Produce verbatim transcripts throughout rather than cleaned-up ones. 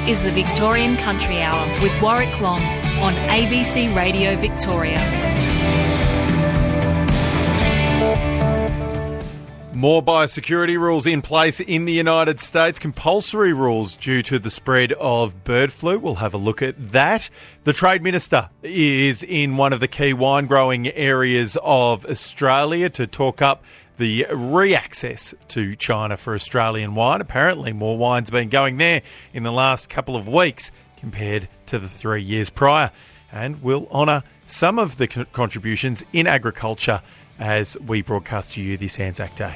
is the Victorian Country Hour with Warwick Long on A B C Radio Victoria. More biosecurity rules in place in the United States, compulsory rules due to the spread of bird flu. We'll have a look at that. The Trade Minister is in one of the key wine growing areas of Australia to talk up the re-access to China for Australian wine. Apparently more wine's been going there in the last couple of weeks compared to the three years prior. And we'll honour some of the co- contributions in agriculture as we broadcast to you this Anzac Day.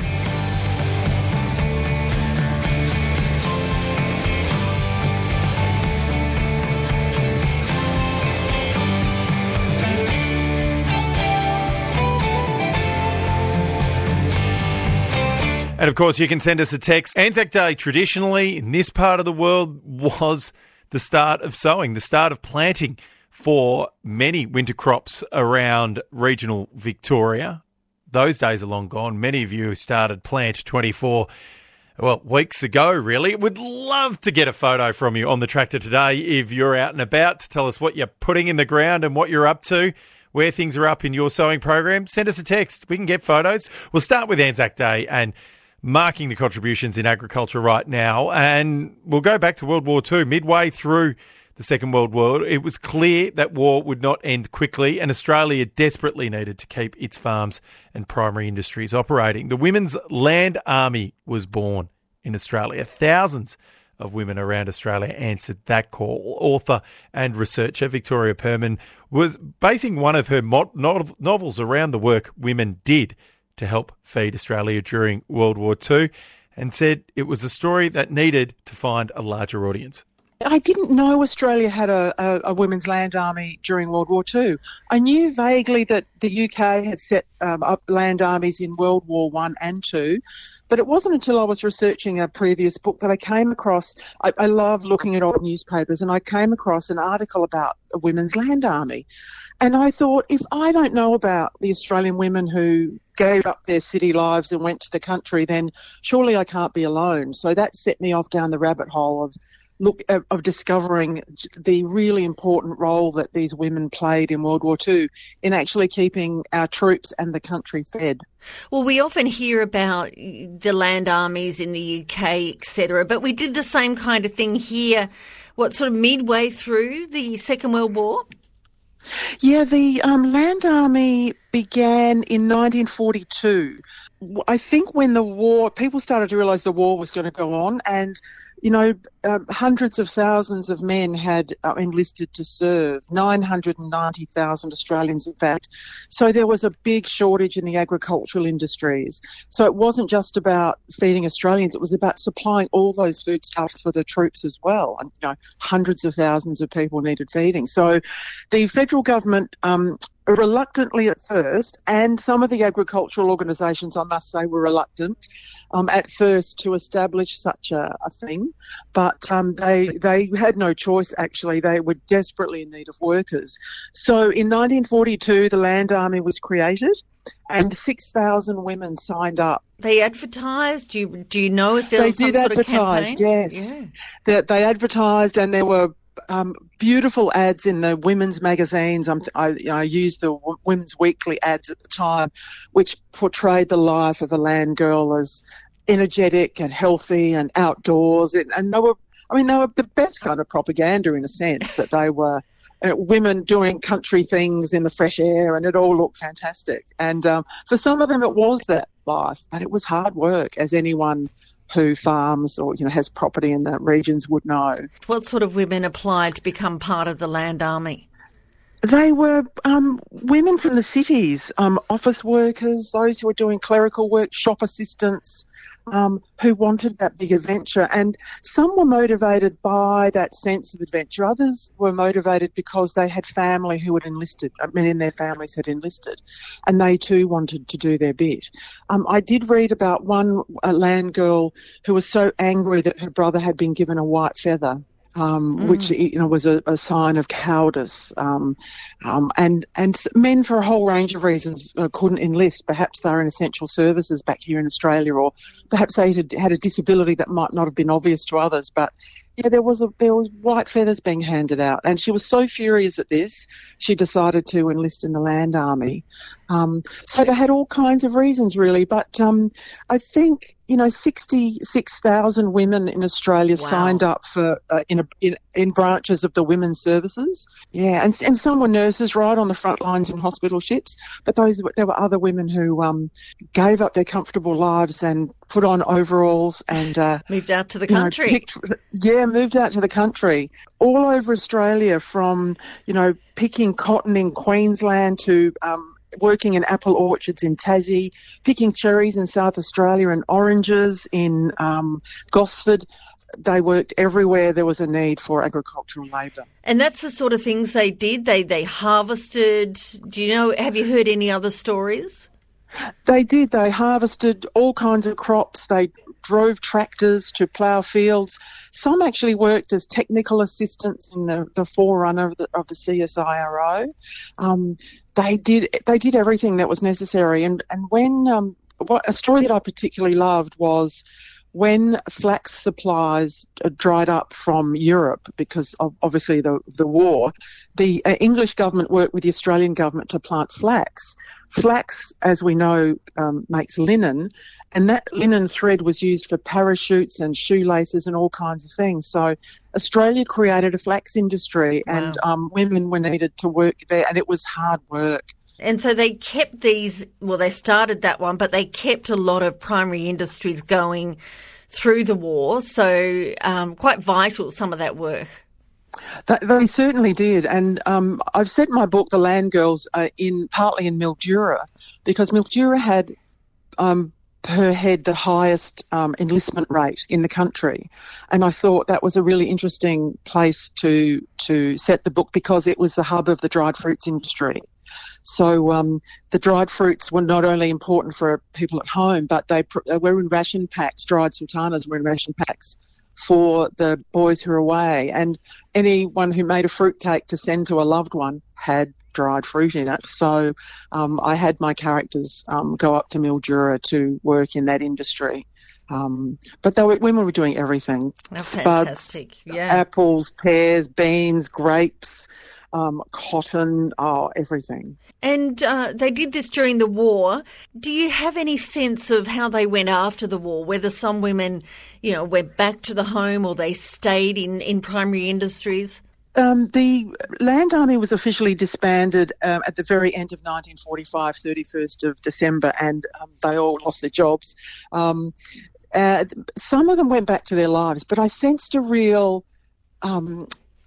And of course, you can send us a text. Anzac Day, traditionally, in this part of the world, was the start of sowing, the start of planting for many winter crops around regional Victoria. Those days are long gone. Many of you started Plant twenty-four, well, weeks ago, really. Would love to get a photo from you on the tractor today if you're out and about to tell us what you're putting in the ground and what you're up to, where things are up in your sowing program. Send us a text. We can get photos. We'll start with Anzac Day and marking the contributions in agriculture right now. And we'll go back to World War Two. Midway through the Second World War, it was clear that war would not end quickly, and Australia desperately needed to keep its farms and primary industries operating. The Women's Land Army was born in Australia. Thousands of women around Australia answered that call. Author and researcher Victoria Perman was basing one of her mo- no- novels around the work women did to help feed Australia during World War Two, and said it was a story that needed to find a larger audience. I didn't know Australia had a, a, a women's land army during World War Two. I knew vaguely that the U K had set um, up land armies in World War One and Two, but it wasn't until I was researching a previous book that I came across, I, I love looking at old newspapers, and I came across an article about a women's land army. And I thought, if I don't know about the Australian women who gave up their city lives and went to the country, then surely I can't be alone. So that set me off down the rabbit hole of look of discovering the really important role that these women played in World War Two in actually keeping our troops and the country fed. Well, we often hear about the land armies in the U K, et cetera, but we did the same kind of thing here, what, sort of midway through the Second World War? Yeah, the um, Land Army began in nineteen forty-two. I think when the war, people started to realise the war was going to go on, and you know, uh, hundreds of thousands of men had uh, enlisted to serve, nine hundred ninety thousand Australians, in fact. So there was a big shortage in the agricultural industries. So it wasn't just about feeding Australians, it was about supplying all those foodstuffs for the troops as well. And, you know, hundreds of thousands of people needed feeding. So the federal government um, reluctantly at first, and some of the agricultural organisations, I must say, were reluctant um, at first to establish such a, a thing, but um, they they had no choice, actually. They were desperately in need of workers. So in nineteen forty-two, the Land Army was created and six thousand women signed up. They advertised? Do you, do you know if there was they some did sort advertise, of campaign? Yes. Yeah. They, they advertised, and there were Um, beautiful ads in the women's magazines. Um, I, I used the w- Women's Weekly ads at the time, which portrayed the life of a land girl as energetic and healthy and outdoors. And, and they were, I mean, they were the best kind of propaganda in a sense, that they were uh, women doing country things in the fresh air, and it all looked fantastic. And um, for some of them, it was that life, but it was hard work, as anyone who farms or, you know, has property in the regions would know. What sort of women applied to become part of the Land Army? They were um, women from the cities, um, office workers, those who were doing clerical work, shop assistants, um, who wanted that big adventure. And some were motivated by that sense of adventure. Others were motivated because they had family who had enlisted. Many in their families had enlisted, and they too wanted to do their bit. Um, I did read about one a land girl who was so angry that her brother had been given a white feather. Um, mm. which, you know, was a, a sign of cowardice. Um, um, and, and men, for a whole range of reasons, uh, couldn't enlist. Perhaps they were in essential services back here in Australia, or perhaps they had, had a disability that might not have been obvious to others. But, Yeah, there was a there was white feathers being handed out, and she was so furious at this, she decided to enlist in the Land Army. Um, so they had all kinds of reasons, really, but um, I think you know sixty-six thousand women in Australia Wow. signed up for uh, in, a, in in branches of the women's services. Yeah, and and some were nurses, right on the front lines in hospital ships. But those there were other women who um, gave up their comfortable lives and put on overalls and uh, Moved out to the you know, country. picked, yeah, moved out to the country, all over Australia, from, you know, picking cotton in Queensland to um, working in apple orchards in Tassie, picking cherries in South Australia and oranges in um, Gosford. They worked everywhere there was a need for agricultural labour. And that's the sort of things they did. They they harvested. Do you know, have you heard any other stories? They did. They harvested all kinds of crops. They drove tractors to plough fields. Some actually worked as technical assistants in the, the forerunner of the, of the C S I R O. Um, they did they did everything that was necessary. And and when um, what, a story that I particularly loved was when flax supplies dried up from Europe because of obviously the, the war, the uh, English government worked with the Australian government to plant flax. Flax, as we know, um, makes linen, and that linen thread was used for parachutes and shoelaces and all kinds of things. So Australia created a flax industry, Wow. and um, women were needed to work there, and it was hard work. And so they kept these, well, they started that one, but they kept a lot of primary industries going through the war. So um, quite vital, some of that work. They, they certainly did, and um, I've set my book, The Land Girls, uh, in partly in Mildura, because Mildura had um, per head the highest um, enlistment rate in the country, and I thought that was a really interesting place to to set the book because it was the hub of the dried fruits industry. So um, the dried fruits were not only important for people at home, but they, pr- they were in ration packs. Dried sultanas were in ration packs for the boys who were away, and anyone who made a fruitcake to send to a loved one had dried fruit in it. So um, I had my characters um, go up to Mildura to work in that industry. Um, but they were, women were doing everything. Oh, Spuds, fantastic. Yeah. apples, pears, beans, grapes, um, cotton, oh, everything. And uh, they did this during the war. Do you have any sense of how they went after the war, whether some women, you know, went back to the home or they stayed in, in primary industries? Um, the Land Army was officially disbanded um, at the very end of nineteen forty-five, thirty-first of December, and um, they all lost their jobs. Um, uh, some of them went back to their lives, but I sensed a real, um,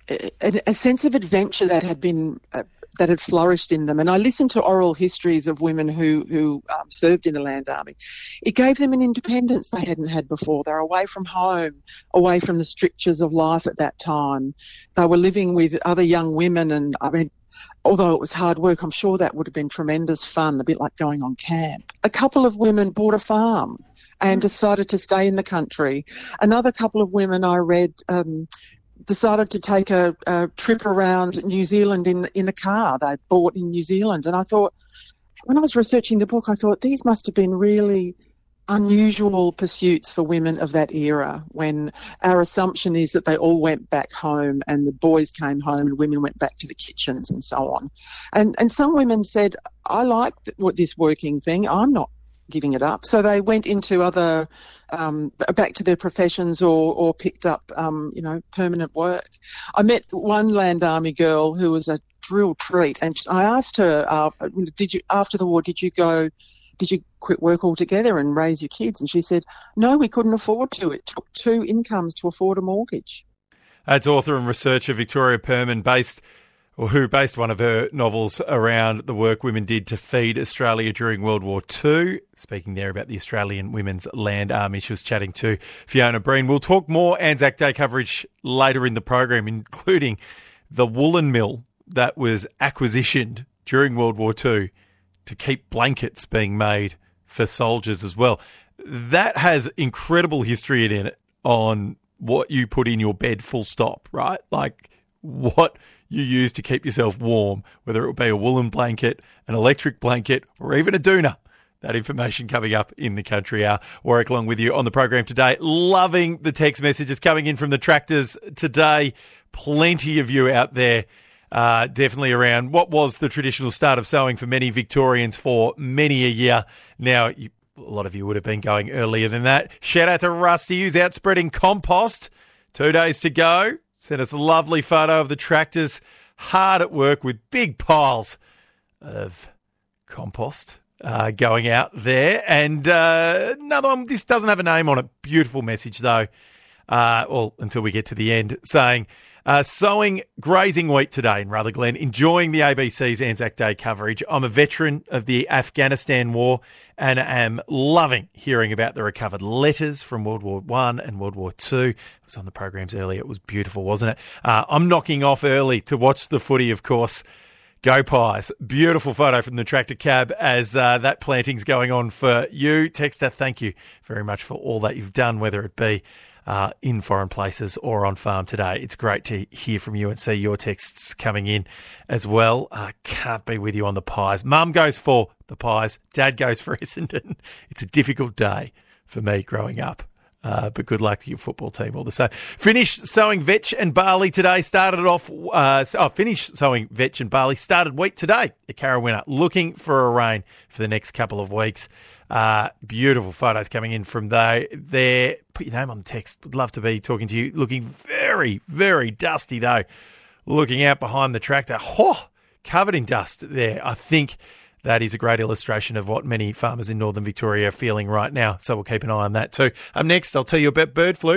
a, a sense of adventure that had been uh, that had flourished in them. And I listened to oral histories of women who who um, served in the Land Army. It gave them an independence they hadn't had before. They were away from home, away from the strictures of life at that time. They were living with other young women, and I mean, although it was hard work, I'm sure that would have been tremendous fun, a bit like going on camp. A couple of women bought a farm and decided to stay in the country. Another couple of women I read um, decided to take a, a trip around New Zealand in in a car they bought in New Zealand. And I thought, when I was researching the book, I thought these must have been really unusual pursuits for women of that era, when our assumption is that they all went back home and the boys came home and women went back to the kitchens and so on. And and some women said, I like this working thing, I'm not giving it up. So they went into other, um, back to their professions, or, or picked up, um, you know, permanent work. I met one Land Army girl who was a real treat, and I asked her, uh, did you, after the war, did you go, did you quit work altogether and raise your kids? And she said, no, we couldn't afford to. It took two incomes to afford a mortgage. That's author and researcher Victoria Perman, based or who based one of her novels around the work women did to feed Australia during World War Two. Speaking there about the Australian Women's Land Army, she was chatting to Fiona Breen. We'll talk more Anzac Day coverage later in the program, including the woolen mill that was acquisitioned during World War Two to keep blankets being made for soldiers as well. That has incredible history in it on what you put in your bed, full stop, right? Like what you use to keep yourself warm, whether it be a woolen blanket, an electric blanket, or even a doona. That information coming up in the Country Hour. Warwick along with you on the program today. Loving the text messages coming in from the tractors today. Plenty of you out there uh, definitely around what was the traditional start of sowing for many Victorians for many a year. Now, you, a lot of you would have been going earlier than that. Shout out to Rusty, who's out spreading compost. Two days to go. Sent us a lovely photo of the tractors hard at work with big piles of compost uh, going out there. And uh, another one, this doesn't have a name on it. Beautiful message, though. Uh, well, until we get to the end, saying, uh, sowing grazing wheat today in Rutherglen, enjoying the A B C's Anzac Day coverage. I'm a veteran of the Afghanistan War and am loving hearing about the recovered letters from World War One and World War Two. It was on the programs earlier. It was beautiful, wasn't it? Uh, I'm knocking off early to watch the footy, of course. Go Pies. Beautiful photo from the tractor cab as uh, that planting's going on for you. Texter, thank you very much for all that you've done, whether it be Uh, in foreign places or on farm today. It's great to hear from you and see your texts coming in as well. I uh, can't be with you on the Pies. Mum goes for the Pies. Dad goes for Essendon. It's a difficult day for me growing up. Uh, but good luck to your football team all the same. Finished sowing vetch and barley today. Started it off, uh, oh, finished sowing vetch and barley. Started wheat today at Carrawinna. Looking for a rain for the next couple of weeks. Uh, beautiful photos coming in from they, there. Put your name on the text. Would love to be talking to you. Looking very, very dusty, though. Looking out behind the tractor. Oh, covered in dust there. I think that is a great illustration of what many farmers in northern Victoria are feeling right now. So we'll keep an eye on that too. Up next, I'll tell you about bird flu.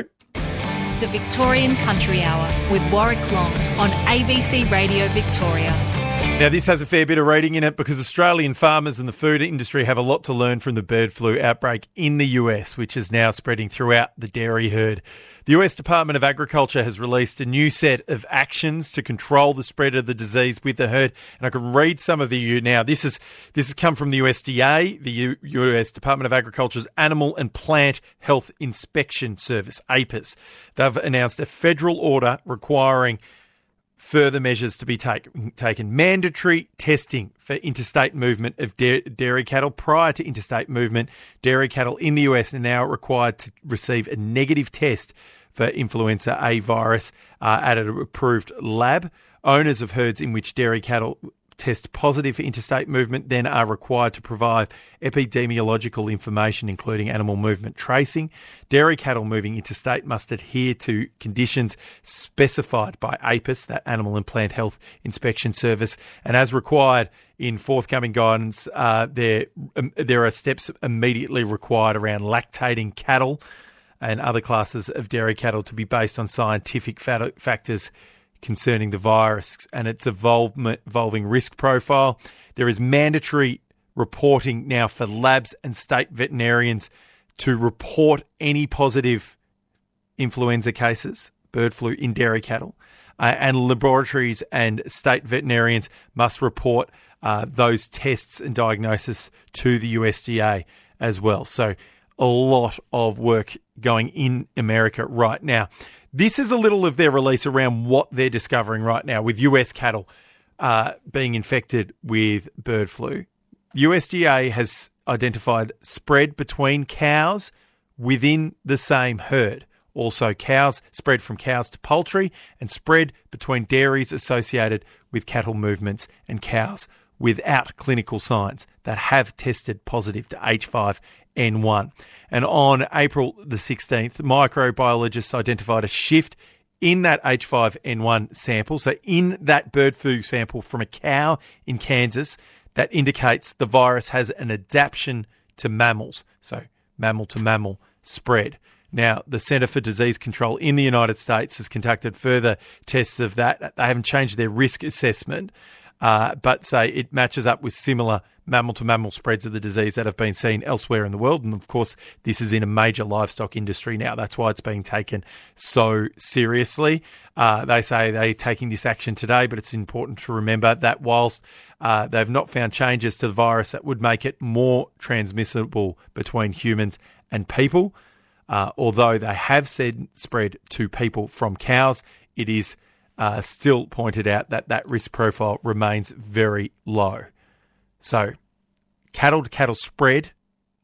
The Victorian Country Hour with Warwick Long on A B C Radio Victoria. Now, this has a fair bit of reading in it because Australian farmers and the food industry have a lot to learn from the bird flu outbreak in the U S, which is now spreading throughout the dairy herd. The U S Department of Agriculture has released a new set of actions to control the spread of the disease with the herd. And I can read some of the now. This is this has come from the U S D A, the U- U.S. Department of Agriculture's Animal and Plant Health Inspection Service, A P I S. They've announced a federal order requiring further measures to be take, taken. Mandatory testing for interstate movement of da- dairy cattle. Prior to interstate movement, dairy cattle in the U S are now required to receive a negative test for influenza A virus uh, at an approved lab. Owners of herds in which dairy cattle test positive for interstate movement then are required to provide epidemiological information, including animal movement tracing. Dairy cattle moving interstate must adhere to conditions specified by A P I S, that Animal and Plant Health Inspection Service, and as required in forthcoming guidance, uh, there, um, there are steps immediately required around lactating cattle and other classes of dairy cattle to be based on scientific fat- factors concerning the virus and its evolvement, evolving risk profile. There is mandatory reporting now for labs and state veterinarians to report any positive influenza cases, bird flu in dairy cattle. Uh, and laboratories and state veterinarians must report uh, those tests and diagnosis to the U S D A as well. So a lot of work going in America right now. This is a little of their release around what they're discovering right now with U S cattle uh, being infected with bird flu. U S D A has identified spread between cows within the same herd. Also, cows spread from cows to poultry and spread between dairies associated with cattle movements and cows without clinical signs that have tested positive to H five N one. And on April the sixteenth, microbiologists identified a shift in that H five N one sample, so in that bird flu sample from a cow in Kansas, that indicates the virus has an adaptation to mammals, so mammal to mammal spread. Now, the Centre for Disease Control in the United States has conducted further tests of that. They haven't changed their risk assessment, uh, but say it matches up with similar mammal-to-mammal spreads of the disease that have been seen elsewhere in the world. And, of course, this is in a major livestock industry now. That's why it's being taken so seriously. Uh, they say they're taking this action today, but it's important to remember that whilst uh, they've not found changes to the virus that would make it more transmissible between humans and people, Uh, although they have said spread to people from cows, it is uh, still pointed out that that risk profile remains very low. So cattle-to-cattle spread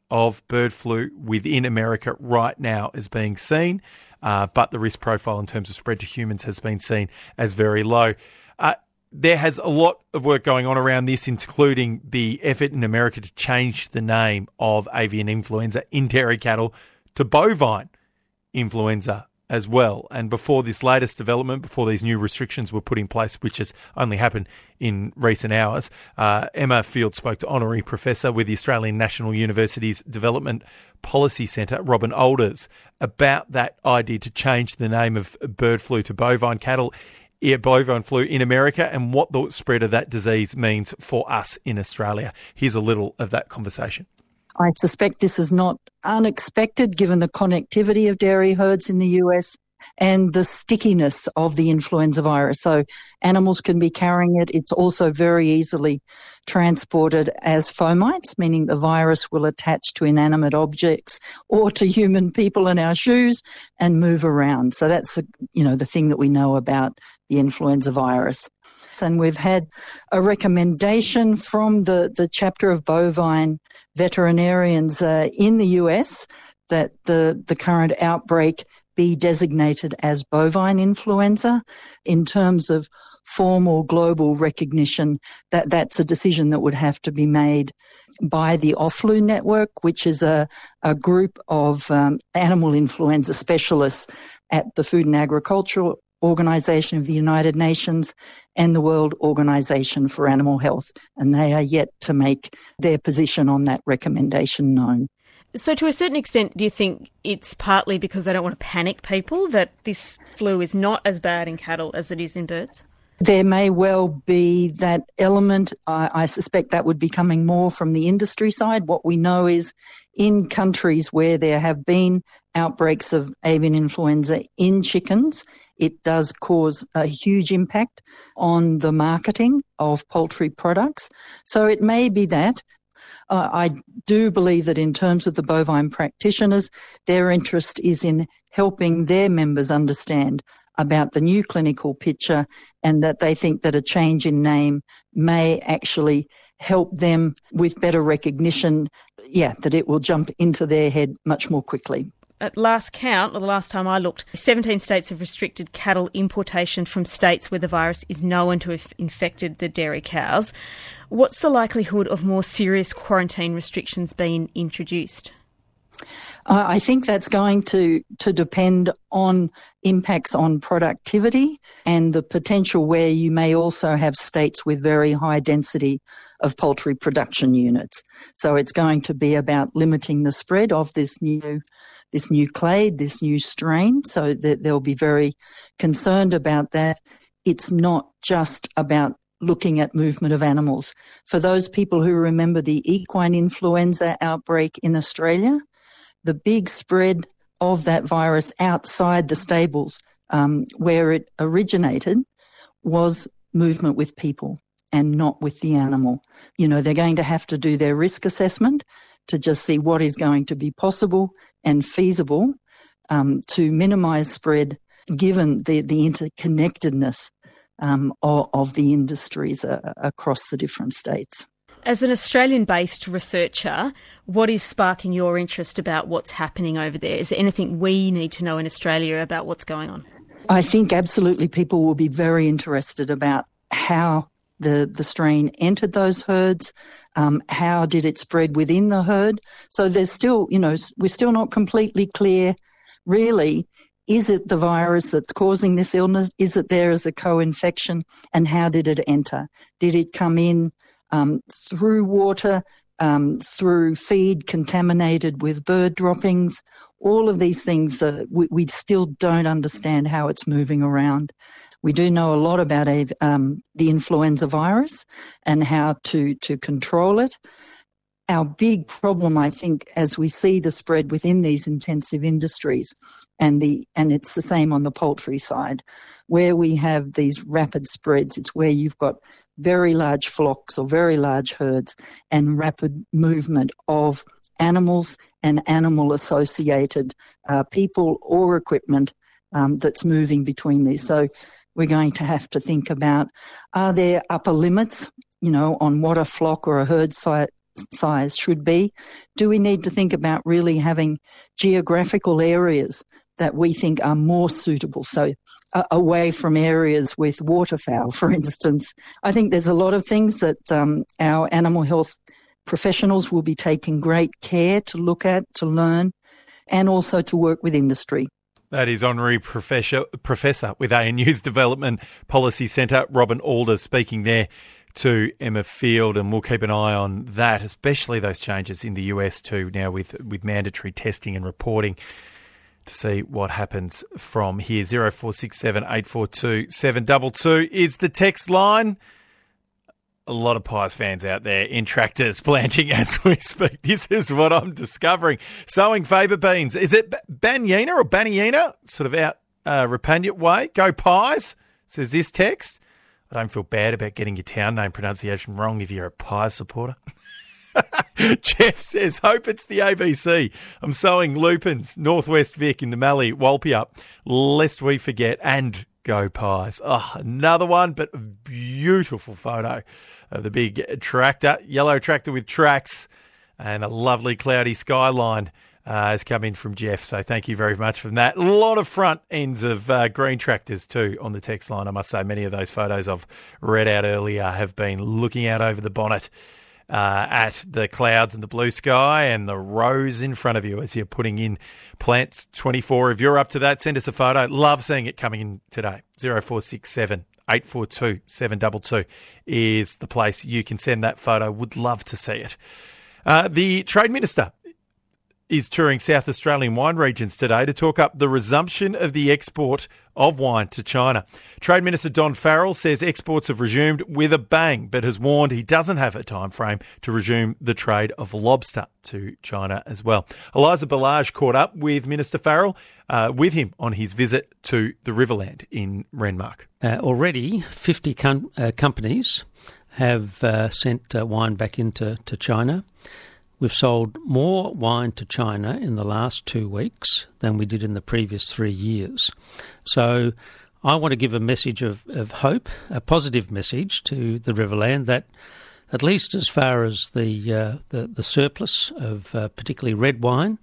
of bird flu within America right now is being seen, uh, but the risk profile in terms of spread to humans has been seen as very low. Uh, there has a lot of work going on around this, including the effort in America to change the name of avian influenza in dairy cattle to bovine influenza as well. And before this latest development, before these new restrictions were put in place, which has only happened in recent hours, uh, Emma Field spoke to Honorary Professor with the Australian National University's Development Policy Centre, Robin Olders, about that idea to change the name of bird flu to bovine cattle, yeah, bovine flu in America, and what the spread of that disease means for us in Australia. Here's a little of that conversation. I suspect this is not unexpected given the connectivity of dairy herds in the U S and the stickiness of the influenza virus. So animals can be carrying it. It's also very easily transported as fomites, meaning the virus will attach to inanimate objects or to human people in our shoes and move around. So that's the, you know, the thing that we know about the influenza virus. And we've had a recommendation from the, the chapter of bovine veterinarians uh, in the U S that the, the current outbreak be designated as bovine influenza. In terms of formal global recognition, that, that's a decision that would have to be made by the O F L U network, which is a, a group of um, animal influenza specialists at the Food and Agricultural Organization of the United Nations and the World Organization for Animal Health, and they are yet to make their position on that recommendation known. So to a certain extent, do you think it's partly because they don't want to panic people that this flu is not as bad in cattle as it is in birds? There may well be that element. I, I suspect that would be coming more from the industry side. What we know is in countries where there have been outbreaks of avian influenza in chickens, it does cause a huge impact on the marketing of poultry products. So it may be that. Uh, I do believe that in terms of the bovine practitioners, their interest is in helping their members understand about the new clinical picture and that they think that a change in name may actually help them with better recognition, yeah, that it will jump into their head much more quickly. At last count, or the last time I looked, seventeen states have restricted cattle importation from states where the virus is known to have infected the dairy cows. What's the likelihood of more serious quarantine restrictions being introduced? I think that's going to, to depend on impacts on productivity and the potential where you may also have states with very high density of poultry production units. So it's going to be about limiting the spread of this new this new clade, this new strain, so that they'll be very concerned about that. It's not just about looking at movement of animals. For those people who remember the equine influenza outbreak in Australia, the big spread of that virus outside the stables um, where it originated was movement with people and not with the animal. You know, they're going to have to do their risk assessment to just see what is going to be possible and feasible um, to minimise spread given the, the interconnectedness um, of, of the industries uh, across the different states. As an Australian-based researcher, what is sparking your interest about what's happening over there? Is there anything we need to know in Australia about what's going on? I think absolutely people will be very interested about how the, the strain entered those herds, um, how did it spread within the herd. So there's still, you know, we're still not completely clear, really, is it the virus that's causing this illness? Is it there as a co-infection? And how did it enter? Did it come in Um, through water, um, through feed contaminated with bird droppings? All of these things, uh, we, we still don't understand how it's moving around. We do know a lot about um, the influenza virus and how to, to control it. Our big problem, I think, as we see the spread within these intensive industries, and the and it's the same on the poultry side, where we have these rapid spreads, it's where you've got very large flocks or very large herds and rapid movement of animals and animal-associated uh, people or equipment um, that's moving between these. So we're going to have to think about, are there upper limits, you know, on what a flock or a herd size size should be? Do we need to think about really having geographical areas that we think are more suitable? So uh, away from areas with waterfowl, for instance. I think there's a lot of things that um, our animal health professionals will be taking great care to look at, to learn, and also to work with industry. That is Honorary Professor, Professor with A N U's Development Policy Centre, Robin Alder, speaking there to Emma Field, and we'll keep an eye on that, especially those changes in the U S too now with, with mandatory testing and reporting, to see what happens from here. zero four six seven, eight four two, seven two two is the text line. A lot of Pies fans out there in tractors planting as we speak. This is what I'm discovering. Sowing faba beans. Is it Banyina or Banyina? Sort of out uh, Repugnant way. Go Pies, says this text. I don't feel bad about getting your town name pronunciation wrong if you're a Pies supporter. Jeff says, hope it's the A B C. I'm sowing lupins, Northwest Vic in the Mallee, Walpyup, lest we forget, and go Pies. Oh, another one, but a beautiful photo of the big tractor, yellow tractor with tracks, and a lovely cloudy skyline uh, has come in from Jeff. So thank you very much for that. A lot of front ends of uh, green tractors too on the text line. I must say many of those photos I've read out earlier have been looking out over the bonnet Uh, at the clouds and the blue sky and the rows in front of you as you're putting in plants. twenty-four, if you're up to that, send us a photo. Love seeing it coming in today. zero four six seven, eight four two, seven two two is the place you can send that photo. Would love to see it. Uh, the Trade Minister is touring South Australian wine regions today to talk up the resumption of the export of wine to China. Trade Minister Don Farrell says exports have resumed with a bang, but has warned he doesn't have a time frame to resume the trade of lobster to China as well. Eliza Ballage caught up with Minister Farrell uh, with him on his visit to the Riverland in Renmark. Uh, already, fifty com- uh, companies have uh, sent uh, wine back into to China. We've sold more wine to China in the last two weeks than we did in the previous three years. So I want to give a message of, of hope, a positive message to the Riverland that at least as far as the uh, the, the surplus of uh, particularly red wine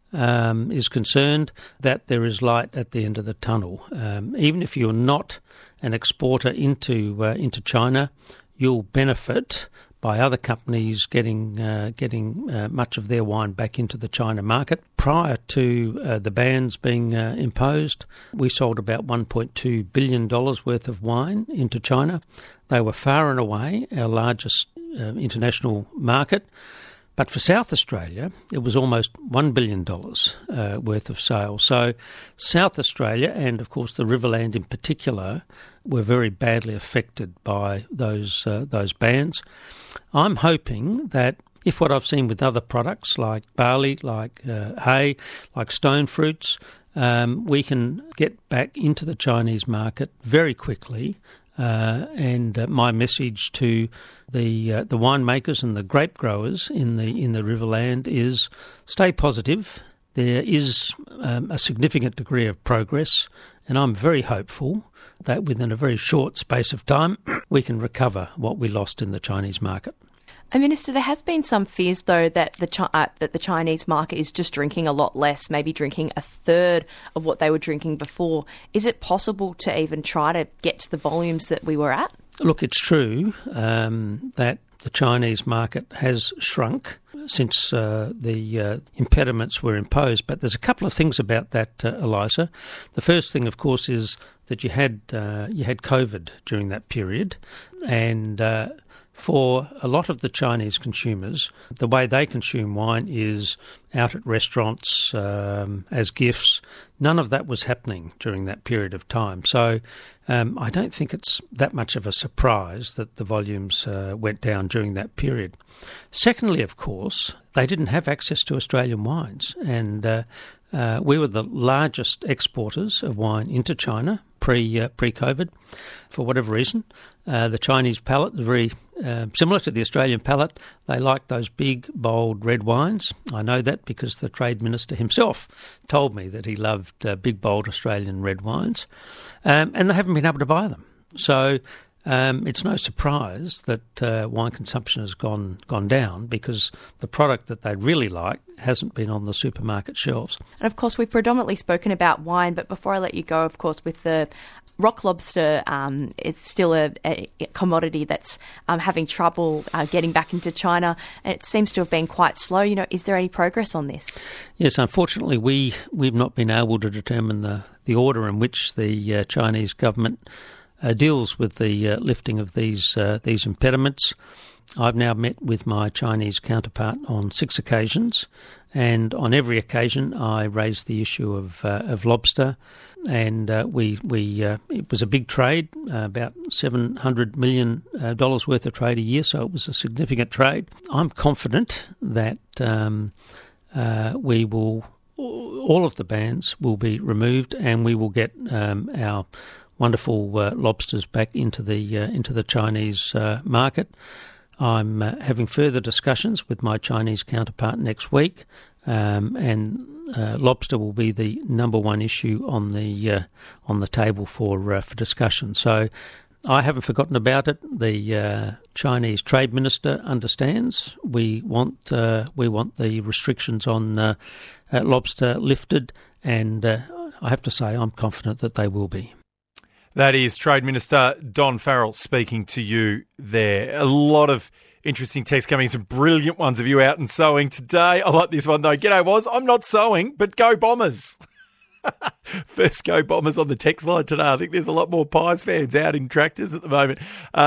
um, is concerned, that there is light at the end of the tunnel. Um, even if you're not an exporter into uh, into China, you'll benefit by other companies getting uh, getting uh, much of their wine back into the China market. Prior to uh, the bans being uh, imposed, we sold about one point two billion dollars worth of wine into China. They were far and away our largest uh, international market. But for South Australia, it was almost one billion dollars uh, worth of sales. So South Australia and, of course, the Riverland in particular were very badly affected by those uh, those bans. I'm hoping that if what I've seen with other products like barley, like uh, hay, like stone fruits, um, we can get back into the Chinese market very quickly. Uh, and uh, my message to the uh, the winemakers and the grape growers in the in the Riverland is stay positive. There is um, a significant degree of progress, and I'm very hopeful that within a very short space of time we can recover what we lost in the Chinese market. And Minister, there has been some fears, though, that the Chi- uh, that the Chinese market is just drinking a lot less, maybe drinking a third of what they were drinking before. Is it possible to even try to get to the volumes that we were at? Look, it's true um, that the Chinese market has shrunk since uh, the uh, impediments were imposed, but there's a couple of things about that, uh, Eliza. The first thing, of course, is that you had uh, you had COVID during that period, and uh, for a lot of the Chinese consumers, the way they consume wine is out at restaurants um, as gifts. None of that was happening during that period of time. So um, I don't think it's that much of a surprise that the volumes uh, went down during that period. Secondly, of course, they didn't have access to Australian wines, and uh, uh, we were the largest exporters of wine into China pre uh, pre-COVID. For whatever reason, uh, the Chinese palate is very uh, similar to the Australian palate. They like those big, bold red wines. I know that because the Trade Minister himself told me that he loved uh, big, bold Australian red wines, um, and they haven't been able to buy them. So Um, it's no surprise that uh, wine consumption has gone gone down because the product that they really like hasn't been on the supermarket shelves. And of course, we've predominantly spoken about wine, but before I let you go, of course, with the rock lobster, um, it's still a, a commodity that's um, having trouble uh, getting back into China, and it seems to have been quite slow. You know, is there any progress on this? Yes, unfortunately, we we've not been able to determine the, the order in which the uh, Chinese government Uh, deals with the uh, lifting of these uh, these impediments. I've now met with my Chinese counterpart on six occasions, and on every occasion I raised the issue of uh, of lobster, and uh, we we uh, it was a big trade, uh, about seven hundred million dollars worth of trade a year, so it was a significant trade. I'm confident that um, uh, we will all of the bans will be removed, and we will get um, our wonderful uh, lobsters back into the uh, into the Chinese uh, market. I'm uh, having further discussions with my Chinese counterpart next week, um, and uh, lobster will be the number one issue on the uh, on the table for uh, for discussion. So I haven't forgotten about it. The uh, Chinese Trade Minister understands. We want uh, we want the restrictions on uh, uh, lobster lifted, and uh, I have to say I'm confident that they will be. That is Trade Minister Don Farrell speaking to you there. A lot of interesting texts coming, some brilliant ones of you out and sowing today. I like this one though. G'day, Woz. I'm not sowing, but go Bombers. First go Bombers on the text line today. I think there's a lot more Pies fans out in tractors at the moment.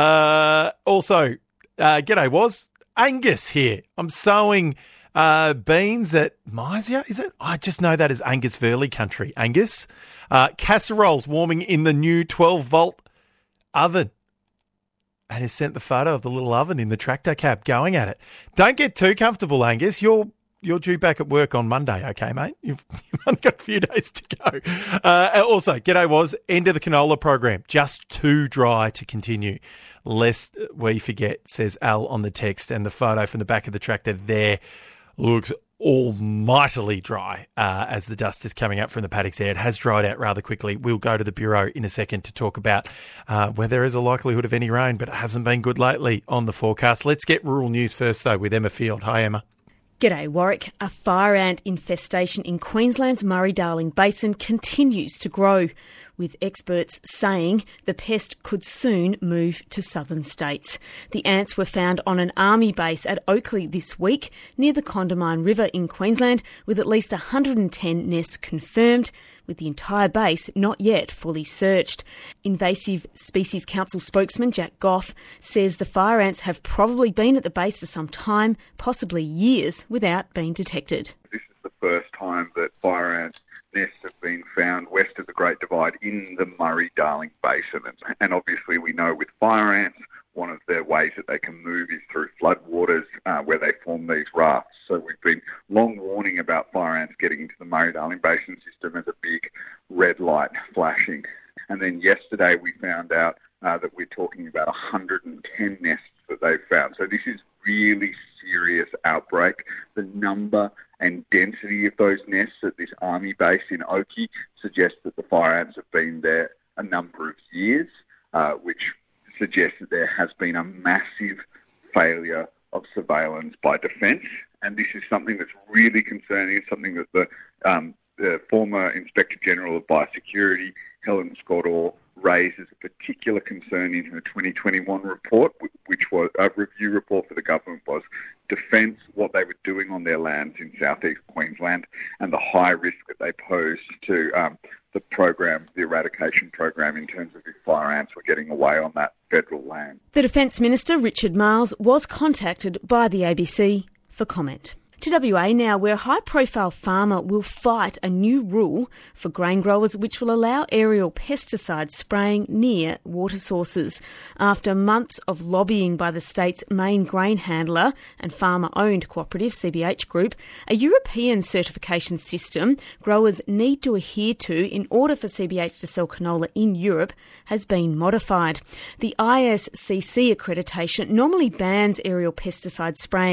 Uh, also, uh, g'day, Woz. Angus here. I'm sowing uh, beans at Mizia, is it? I just know that as Angus Verley country. Angus. Uh, casseroles warming in the new twelve volt oven. And he sent the photo of the little oven in the tractor cab going at it. Don't get too comfortable, Angus. You're you're due back at work on Monday, okay, mate? You've, you've only got a few days to go. Uh, also, g'day was end of the canola program. Just too dry to continue. Lest we forget, says Al on the text. And the photo from the back of the tractor there looks almightily dry uh, as the dust is coming up from the paddocks there. It has dried out rather quickly. We'll go to the Bureau in a second to talk about uh, where there is a likelihood of any rain, but it hasn't been good lately on the forecast. Let's get rural news first, though, with Emma Field. Hi, Emma. G'day, Warwick. A fire ant infestation in Queensland's Murray-Darling Basin continues to grow, with experts saying the pest could soon move to southern states. The ants were found on an army base at Oakley this week, near the Condamine River in Queensland, with at least one hundred ten nests confirmed, with the entire base not yet fully searched. Invasive Species Council spokesman Jack Goff says the fire ants have probably been at the base for some time, possibly years, without being detected. This is the first time that fire ants nests have been found west of the Great Divide in the Murray-Darling Basin. And obviously we know with fire ants, one of their ways that they can move is through floodwaters uh, where they form these rafts. So we've been long warning about fire ants getting into the Murray-Darling Basin system as a big red light flashing. And then yesterday we found out uh, that we're talking about one hundred ten nests that they've found. So this is really serious outbreak. The number and density of those nests at this army base in Oakey suggests that the fire ants have been there a number of years, uh, which suggests that there has been a massive failure of surveillance by defence. And this is something that's really concerning. It's something that the, um, the former Inspector General of Biosecurity, Helen Scott-Orr, raised as a particular concern in her twenty twenty-one report, which was a review report for the government, was defence, what they were doing on their lands in southeast Queensland, and the high risk that they posed to um, the program, the eradication program, in terms of if fire ants were getting away on that federal land. The Defence Minister, Richard Marles, was contacted by the A B C for comment. To W A now, where a high-profile farmer will fight a new rule for grain growers which will allow aerial pesticide spraying near water sources. After months of lobbying by the state's main grain handler and farmer-owned cooperative, C B H Group, a European certification system growers need to adhere to in order for C B H to sell canola in Europe has been modified. The I S C C accreditation normally bans aerial pesticide spraying,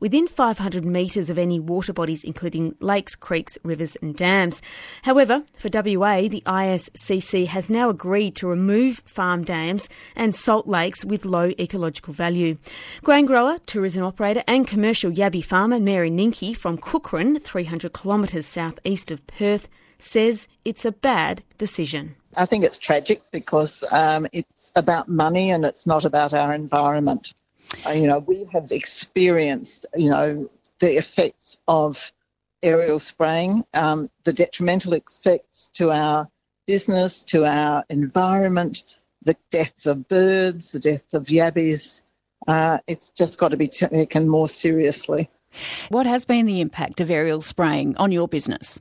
within five hundred metres of any water bodies, including lakes, creeks, rivers and dams. However, for W A, the I S C C has now agreed to remove farm dams and salt lakes with low ecological value. Grain grower, tourism operator and commercial yabby farmer Mary Ninke from Cookhran, three hundred kilometres southeast of Perth, says it's a bad decision. I think it's tragic because um, it's about money and it's not about our environment. Uh, you know, we have experienced, you know, the effects of aerial spraying, um, the detrimental effects to our business, to our environment, the deaths of birds, the deaths of yabbies. Uh, it's just got to be taken more seriously. What has been the impact of aerial spraying on your business?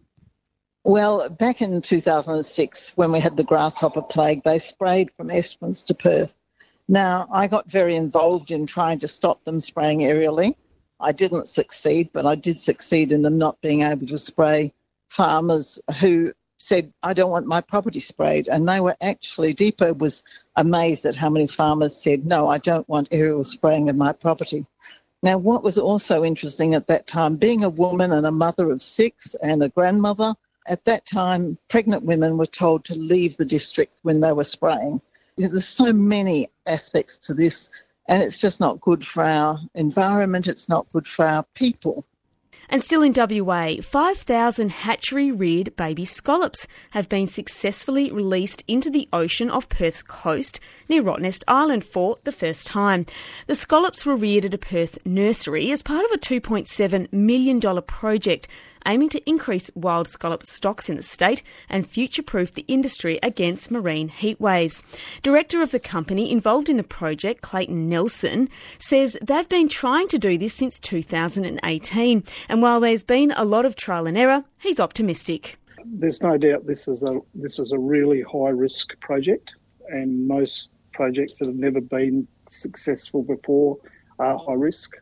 Well, back in two thousand six, when we had the grasshopper plague, they sprayed from Esperance to Perth. Now, I got very involved in trying to stop them spraying aerially. I didn't succeed, but I did succeed in them not being able to spray farmers who said, I don't want my property sprayed. And they were actually, Depot was amazed at how many farmers said, no, I don't want aerial spraying of my property. Now, what was also interesting at that time, being a woman and a mother of six and a grandmother, at that time, pregnant women were told to leave the district when they were spraying. You know, there's so many aspects to this, and it's just not good for our environment. It's not good for our people. And still in W A, five thousand hatchery-reared baby scallops have been successfully released into the ocean off Perth's coast near Rottnest Island for the first time. The scallops were reared at a Perth nursery as part of a two point seven million dollars project aiming to increase wild scallop stocks in the state and future-proof the industry against marine heat waves. Director of the company involved in the project, Clayton Nelson, says they've been trying to do this since two thousand eighteen, and while there's been a lot of trial and error, he's optimistic. There's no doubt this is a this is a really high-risk project, and most projects that have never been successful before are high risk.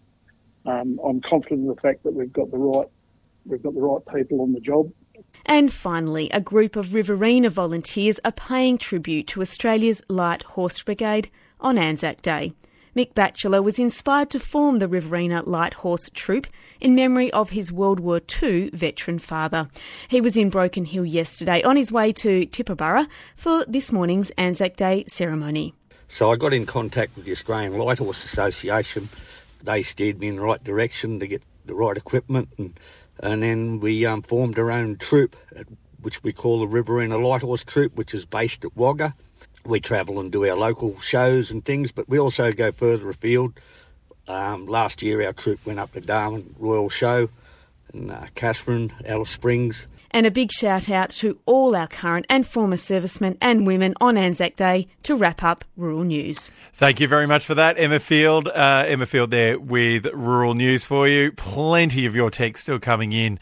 Um, I'm confident in the fact that we've got the right We've got the right people on the job. And finally, a group of Riverina volunteers are paying tribute to Australia's Light Horse Brigade on Anzac Day. Mick Batchelor was inspired to form the Riverina Light Horse Troop in memory of his World War Two veteran father. He was in Broken Hill yesterday on his way to Tibooburra for this morning's Anzac Day ceremony. So I got in contact with the Australian Light Horse Association. They steered me in the right direction to get the right equipment, and And then we um, formed our own troop, which we call the Riverina Light Horse Troop, which is based at Wagga. We travel and do our local shows and things, but we also go further afield. Um, last year our troop went up to Darwin Royal Show and uh, Catherine, Alice Springs. And a big shout out to all our current and former servicemen and women on Anzac Day to wrap up Rural News. Thank you very much for that, Emma Field. Uh, Emma Field there with Rural News for you. Plenty of your text still coming in,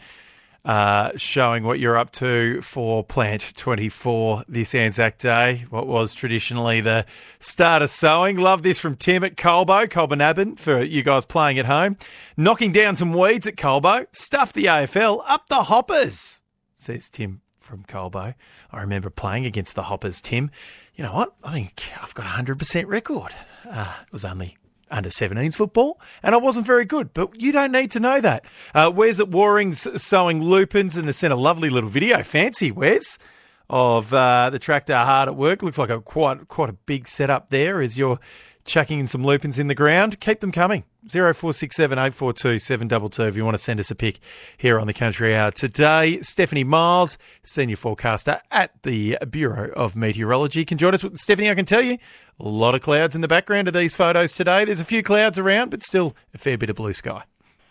uh, showing what you're up to for Plant twenty-four this Anzac Day, what was traditionally the start of sowing. Love this from Tim at Colbo, Colbernabin, for you guys playing at home. Knocking down some weeds at Colbo, stuff the A F L, up the Hoppers, says Tim from Colbo. I remember playing against the Hoppers, Tim. You know what? I think I've got a one hundred percent record. Uh, it was only under seventeens football, and I wasn't very good, but you don't need to know that. Uh, Wes at Waring's sowing lupins, and has sent a lovely little video, fancy Wes, of uh, the tractor hard at work. Looks like a quite quite a big setup there as you're chucking in some lupins in the ground. Keep them coming. zero four six seven eight four two seven two two if you want to send us a pic here on the Country Hour. Today, Stephanie Miles, senior forecaster at the Bureau of Meteorology, can join us. Stephanie, I can tell you, a lot of clouds in the background of these photos today. There's a few clouds around, but still a fair bit of blue sky.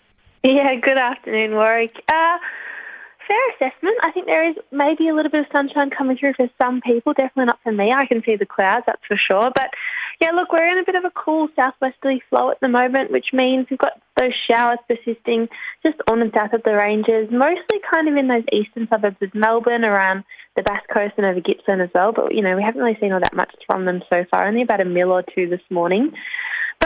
Yeah, good afternoon, Warwick. Uh, fair assessment. I think there is maybe a little bit of sunshine coming through for some people, definitely not for me. I can see the clouds, that's for sure. But yeah, look, we're in a bit of a cool southwesterly flow at the moment, which means we've got those showers persisting just on and south of the ranges, mostly kind of in those eastern suburbs of Melbourne, around the Bass Coast and over Gippsland as well. But, you know, we haven't really seen all that much from them so far, only about a mil or two this morning. But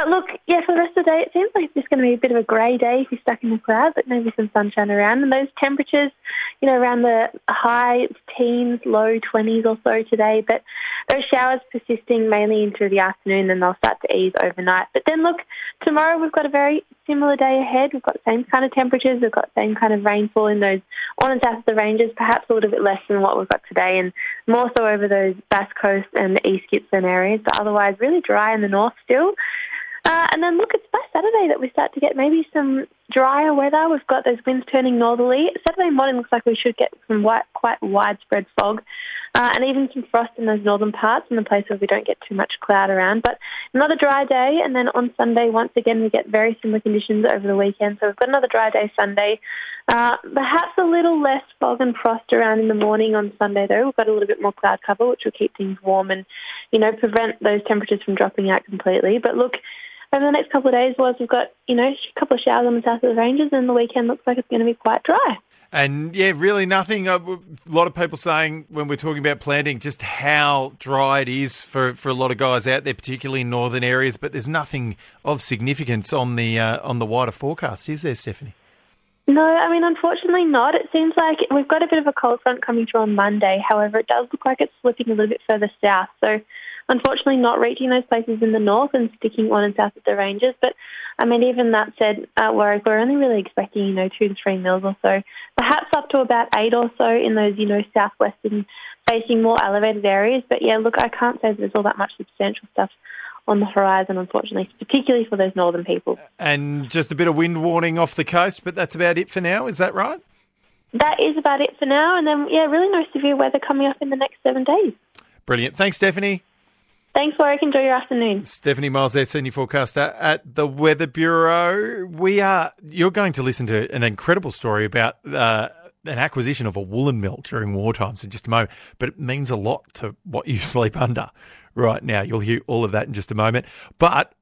But look, yeah, for the rest of the day, it seems like it's just going to be a bit of a grey day if you're stuck in the clouds, but maybe some sunshine around. And those temperatures, you know, around the high teens, low twenties or so today. But those showers persisting mainly into the afternoon, and they'll start to ease overnight. But then look, tomorrow we've got a very similar day ahead. We've got the same kind of temperatures. We've got the same kind of rainfall in those on and south of the ranges, perhaps a little bit less than what we've got today, and more so over those Bass Coast and the East Gippsland areas, but otherwise really dry in the north still. Uh, and then look, it's by Saturday that we start to get maybe some drier weather. We've got those winds turning northerly. Saturday morning looks like we should get some white, quite widespread fog uh, and even some frost in those northern parts in the place where we don't get too much cloud around. But another dry day, and then on Sunday, once again, we get very similar conditions over the weekend. So we've got another dry day Sunday. Uh, perhaps a little less fog and frost around in the morning on Sunday, though. We've got a little bit more cloud cover, which will keep things warm and, you know, prevent those temperatures from dropping out completely. But look, over the next couple of days, was we've got, you know, a couple of showers on the south of the ranges, and the weekend looks like it's going to be quite dry. And, yeah, really nothing. A lot of people saying when we're talking about planting just how dry it is for, for a lot of guys out there, particularly in northern areas, but there's nothing of significance on the uh, on the wider forecast, is there, Stephanie? No, I mean, unfortunately not. It seems like we've got a bit of a cold front coming through on Monday. However, it does look like it's slipping a little bit further south. So, unfortunately, not reaching those places in the north and sticking on and south of the ranges. But, I mean, even that said, uh, Warwick, we're only really expecting, you know, two to three mils or so, perhaps up to about eight or so in those, you know, southwestern facing more elevated areas. But, yeah, look, I can't say there's all that much substantial stuff on the horizon, unfortunately, particularly for those northern people. And just a bit of wind warning off the coast, but that's about it for now, is that right? That is about it for now, and then, yeah, really no severe weather coming up in the next seven days. Brilliant. Thanks, Stephanie. Thanks, Warwick. Enjoy your afternoon. Stephanie Miles there, Senior Forecaster at the Weather Bureau. We are, you're going to listen to an incredible story about uh, an acquisition of a woolen mill during war times in just a moment, but it means a lot to what you sleep under right now. You'll hear all of that in just a moment. But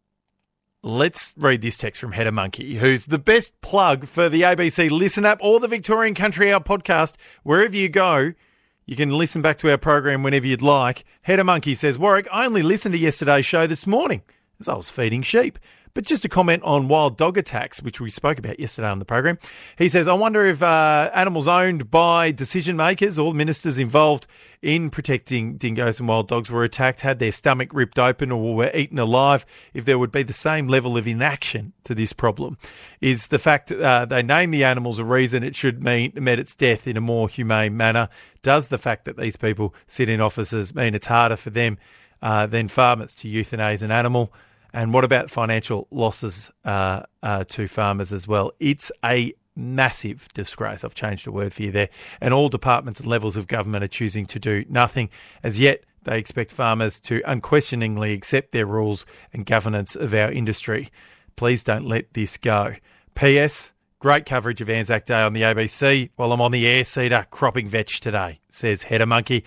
let's read this text from Hedda Monkey, who's the best plug for the A B C Listen App or the Victorian Country Hour podcast. Wherever you go, you can listen back to our program whenever you'd like. Hedda Monkey says, Warwick, I only listened to yesterday's show this morning as I was feeding sheep. But just a comment on wild dog attacks, which we spoke about yesterday on the program. He says, I wonder if uh, animals owned by decision makers or ministers involved in protecting dingoes and wild dogs were attacked, had their stomach ripped open or were eaten alive, if there would be the same level of inaction to this problem. Is the fact uh, they name the animals a reason it should mean met its death in a more humane manner? Does the fact that these people sit in offices mean it's harder for them uh, than farmers to euthanize an animal? And what about financial losses uh, uh, to farmers as well? It's a massive disgrace. I've changed a word for you there. And all departments and levels of government are choosing to do nothing. As yet, they expect farmers to unquestioningly accept their rules and governance of our industry. Please don't let this go. P S. Great coverage of Anzac Day on the A B C while I'm on the air cedar cropping vetch today, says Hedda Monkey.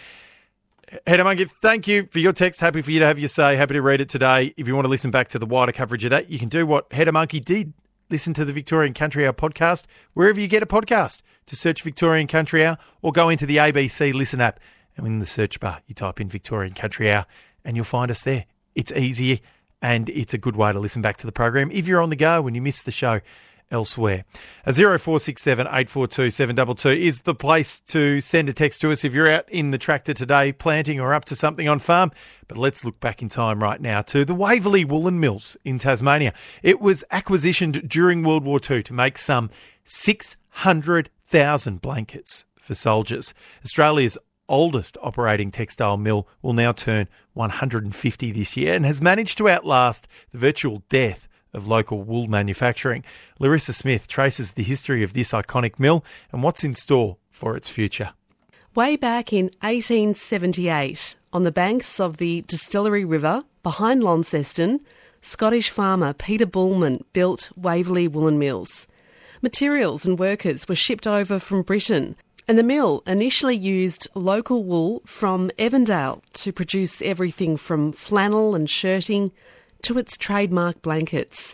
Hedda Monkey, thank you for your text. Happy for you to have your say. Happy to read it today. If you want to listen back to the wider coverage of that, you can do what Hedda Monkey did. Listen to the Victorian Country Hour podcast wherever you get a podcast. To search Victorian Country Hour or go into the A B C Listen app and in the search bar you type in Victorian Country Hour and you'll find us there. It's easy and it's a good way to listen back to the program if you're on the go when you miss the show elsewhere. A zero four six seven eight four two seven two two is the place to send a text to us if you're out in the tractor today planting or up to something on farm. But let's look back in time right now to the Waverley Woolen Mills in Tasmania. It was acquisitioned during World War Two to make some six hundred thousand blankets for soldiers. Australia's oldest operating textile mill will now turn one hundred fifty this year and has managed to outlast the virtual death of local wool manufacturing. Larissa Smith traces the history of this iconic mill and what's in store for its future. Way back in eighteen seventy-eight, on the banks of the Distillery River, behind Launceston, Scottish farmer Peter Bullman built Waverley Woolen Mills. Materials and workers were shipped over from Britain, and the mill initially used local wool from Evandale to produce everything from flannel and shirting to its trademark blankets.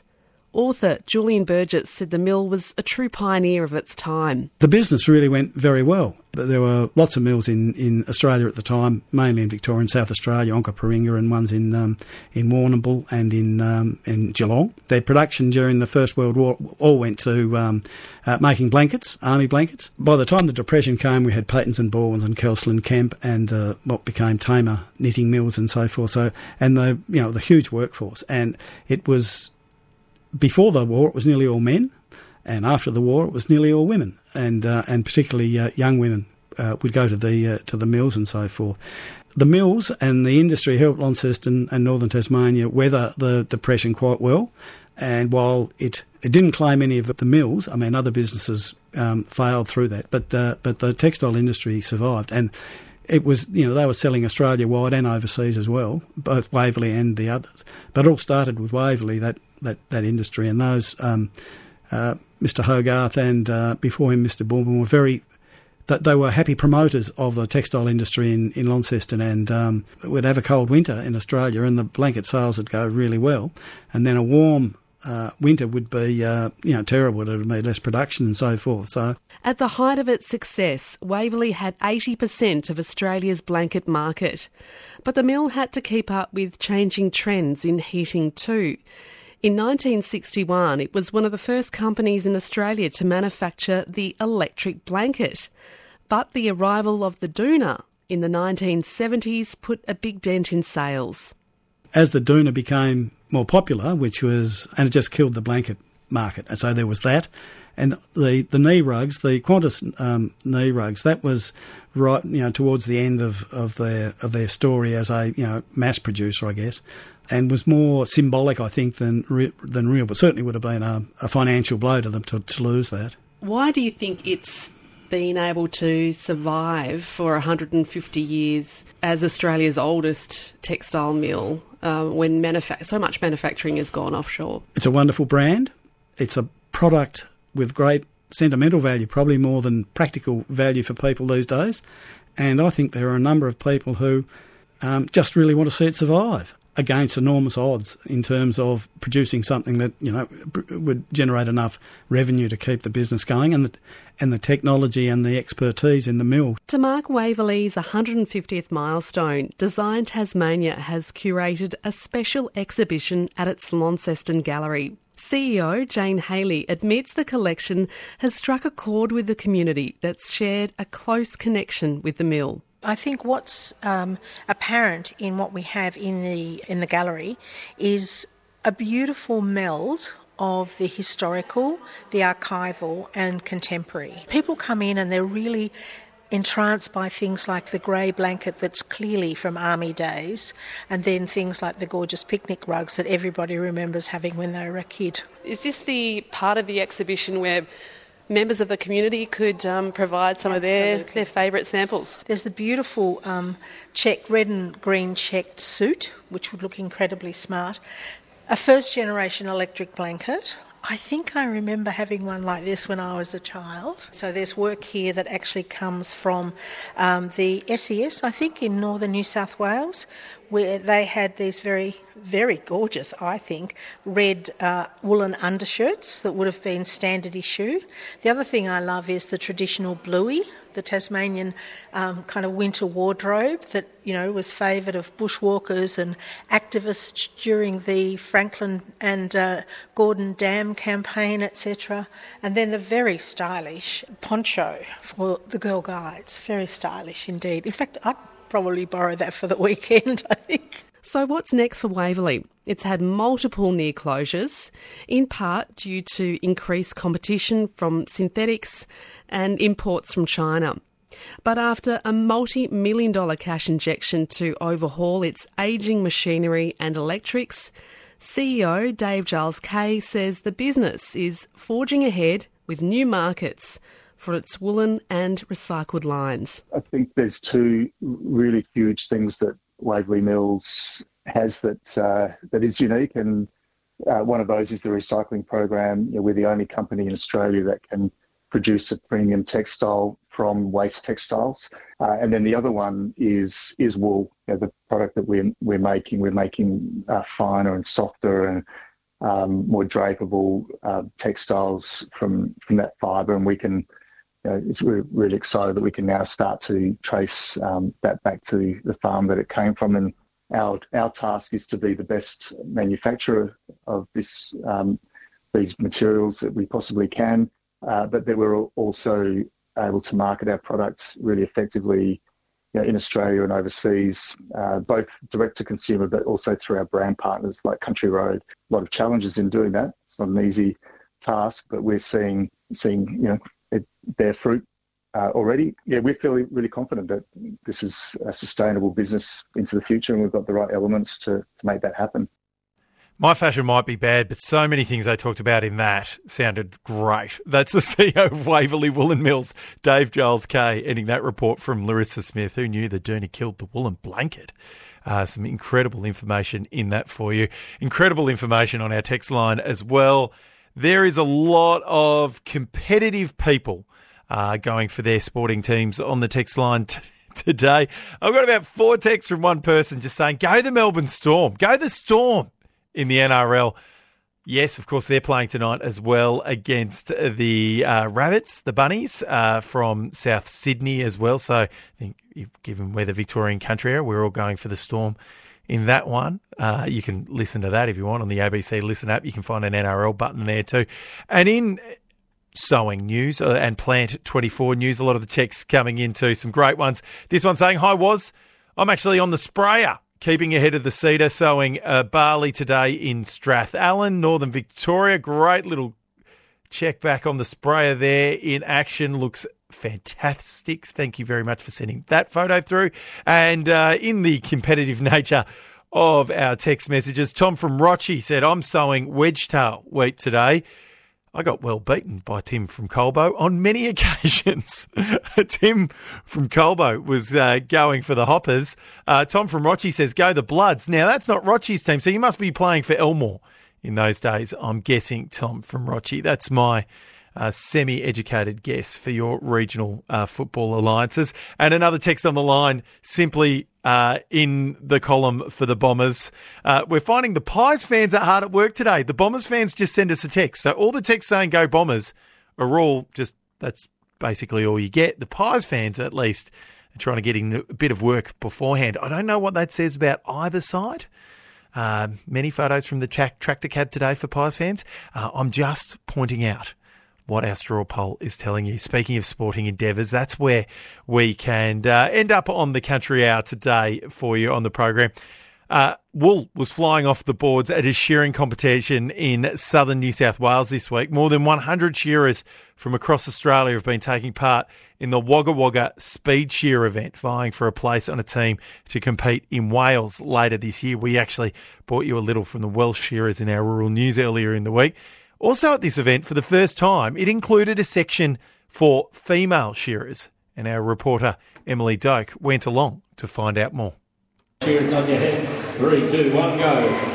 Author Julian Burgess said the mill was a true pioneer of its time. The business really went very well. There were lots of mills in, in Australia at the time, mainly in Victoria and South Australia, Onkaparinga, and ones in um, in Warrnambool and in um, in Geelong. Their production during the First World War all went to um, uh, making blankets, army blankets. By the time the Depression came, we had Patons and Baldwins and Kelsall and Kemp and uh, what became Tamer knitting mills and so forth. So, and the you know the huge workforce, and it was. Before the war, it was nearly all men, and after the war, it was nearly all women, and uh, and particularly uh, young women uh, would go to the uh, to the mills and so forth. The mills and the industry helped Launceston and Northern Tasmania weather the Depression quite well, and while it, it didn't claim any of the mills, I mean, other businesses um, failed through that, but uh, but the textile industry survived, and it was, you know, they were selling Australia-wide and overseas as well, both Waverley and the others. But it all started with Waverley, that, that, that industry, and those, um, uh, Mister Hogarth and uh, before him Mister Baldwin were very, that they were happy promoters of the textile industry in, in Launceston, and um, we'd have a cold winter in Australia and the blanket sales would go really well, and then a warm uh, winter would be, uh, you know, terrible. It would be less production and so forth. So. At the height of its success, Waverley had eighty percent of Australia's blanket market. But the mill had to keep up with changing trends in heating too. In nineteen sixty-one, it was one of the first companies in Australia to manufacture the electric blanket. But the arrival of the Doona in the nineteen seventies put a big dent in sales. As the Doona became more popular, which was, and it just killed the blanket market, and so there was that. And the, the knee rugs, the Qantas um, knee rugs, that was right, you know, towards the end of, of their of their story as a, you know, mass producer, I guess, and was more symbolic, I think, than re- than real. But certainly would have been a, a financial blow to them to, to lose that. Why do you think it's been able to survive for one hundred fifty years as Australia's oldest textile mill uh, when manufa- so much manufacturing has gone offshore? It's a wonderful brand. It's a product with great sentimental value, probably more than practical value for people these days. And I think there are a number of people who um, just really want to see it survive against enormous odds in terms of producing something that, you know, would generate enough revenue to keep the business going, and the, and the technology and the expertise in the mill. To mark Waverley's one hundred fiftieth milestone, Design Tasmania has curated a special exhibition at its Launceston Gallery. C E O Jane Haley admits the collection has struck a chord with the community that's shared a close connection with the mill. I think what's um, apparent in what we have in the in the gallery is a beautiful meld of the historical, the archival and contemporary. People come in and they're really entranced by things like the grey blanket that's clearly from army days, and then things like the gorgeous picnic rugs that everybody remembers having when they were a kid. Is this the part of the exhibition where members of the community could um, provide some Absolutely. of their, their favourite samples? There's the beautiful um, checked, red and green checked suit, which would look incredibly smart. A first-generation electric blanket. I think I remember having one like this when I was a child. So there's work here that actually comes from um, the S E S, I think, in northern New South Wales, where they had these very, very gorgeous, I think, red uh, woolen undershirts that would have been standard issue. The other thing I love is the traditional bluey, the Tasmanian um, kind of winter wardrobe that, you know, was favoured of bushwalkers and activists during the Franklin and uh, Gordon Dam campaign, et cetera. And then the very stylish poncho for the Girl Guides. Very stylish indeed. In fact, I'd probably borrow that for the weekend, I think. So what's next for Waverley? It's had multiple near closures, in part due to increased competition from synthetics and imports from China. But after a multi-million dollar cash injection to overhaul its ageing machinery and electrics, C E O Dave Giles Kay says the business is forging ahead with new markets for its woolen and recycled lines. I think there's two really huge things that Waverley Mills has that uh, that is unique, and uh, one of those is the recycling program. You know, we're the only company in Australia that can produce a premium textile from waste textiles, uh, and then the other one is is wool. You know, the product that we're we're making, we're making uh, finer and softer and um, more drapable uh, textiles from from that fibre, and we can. You know, it's we're really excited that we can now start to trace um, that back to the farm that it came from, and our our task is to be the best manufacturer of this um, these materials that we possibly can, uh, but that we're also able to market our products really effectively, you know, in Australia and overseas, uh, both direct to consumer, but also through our brand partners like Country Road. A lot of challenges in doing that. It's not an easy task, but we're seeing seeing you know it bear fruit uh, already. Yeah, we're feeling really confident that this is a sustainable business into the future, and we've got the right elements to, to make that happen. My fashion might be bad, but so many things they talked about in that sounded great. That's the C E O of Waverley Woolen Mills, Dave Giles Kay, ending that report from Larissa Smith. Who knew that Dooney killed the woolen blanket? Uh, some incredible information in that for you. Incredible information on our text line as well. There is a lot of competitive people uh, going for their sporting teams on the text line t- today. I've got about four texts from one person just saying, go the Melbourne Storm, go the Storm. In the N R L, yes, of course, they're playing tonight as well against the uh, Rabbits, the Bunnies, uh, from South Sydney as well. So I think, given we're the Victorian country area, we're all going for the Storm in that one. Uh, you can listen to that if you want on the A B C Listen app. You can find an N R L button there too. And in sowing news uh, and Plant twenty-four news, a lot of the texts coming into some great ones. This one saying, hi, Was, I'm actually on the sprayer. Keeping ahead of the cedar, sowing uh, barley today in Strathallan, Northern Victoria. Great little check back on the sprayer there in action. Looks fantastic. Thank you very much for sending that photo through. And uh, in the competitive nature of our text messages, Tom from Rochie said, I'm sowing wedgetail wheat today. I got well beaten by Tim from Colbo on many occasions. Tim from Colbo was uh, going for the Hoppers. Uh, Tom from Rochie says, go the Bloods. Now, that's not Rochie's team, so you must be playing for Elmore in those days, I'm guessing, Tom from Rochie. That's my uh, semi-educated guess for your regional uh, football alliances. And another text on the line, simply uh, in the column for the Bombers. Uh, we're finding the Pies fans are hard at work today. The Bombers fans just send us a text. So all the texts saying go Bombers are all just, that's basically all you get. The Pies fans, at least, are trying to get in a bit of work beforehand. I don't know what that says about either side. Uh, many photos from the tra- tractor cab today for Pies fans. Uh, I'm just pointing out what our straw poll is telling you. Speaking of sporting endeavours, that's where we can uh, end up on the Country Hour today for you on the program. Uh, wool was flying off the boards at a shearing competition in southern New South Wales this week. More than one hundred shearers from across Australia have been taking part in the Wagga Wagga Speed Shear event, vying for a place on a team to compete in Wales later this year. We actually brought you a little from the Welsh shearers in our rural news earlier in the week. Also at this event, for the first time, it included a section for female shearers, and our reporter Emily Doak went along to find out more. Shearers, nod your heads. Three, two, one, go.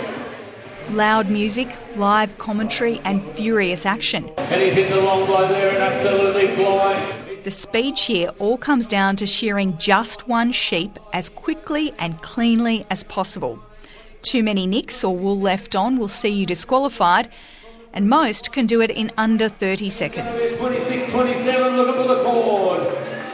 Loud music, live commentary and furious action. And he's hit the long blow there and absolutely flying. The speed shear all comes down to shearing just one sheep as quickly and cleanly as possible. Too many nicks or wool left on will see you disqualified, and most can do it in under thirty seconds. twenty-six twenty-seven, looking for the cord.